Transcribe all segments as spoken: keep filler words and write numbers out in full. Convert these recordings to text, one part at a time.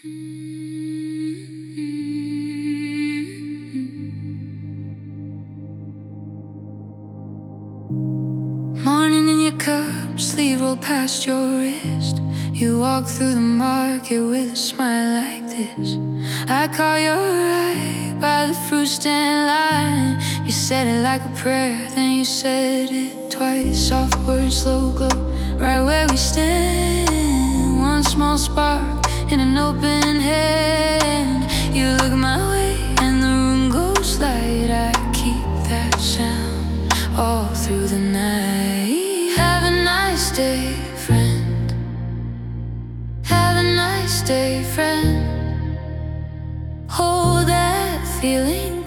Morning in your cup, sleeve rolled past your wrist. You walk through the market with a smile like this. I caught your eye by the fruit stand line. You said it like a prayer, then you said it twice. Soft words, slow glow, right where we stand. One small spark in an open hand. You look my way and the room goes light. I keep that sound all through the night. Have a nice day, friend. Have a nice day, friend. Hold that feeling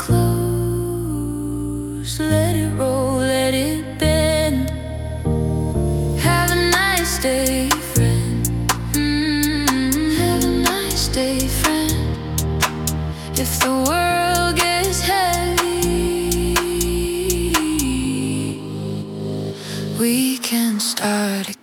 close. Let it roll, let it bend. Have a nice day, friend. Mm-hmm. Have a nice day, friend. If the world gets heavy, we can start again.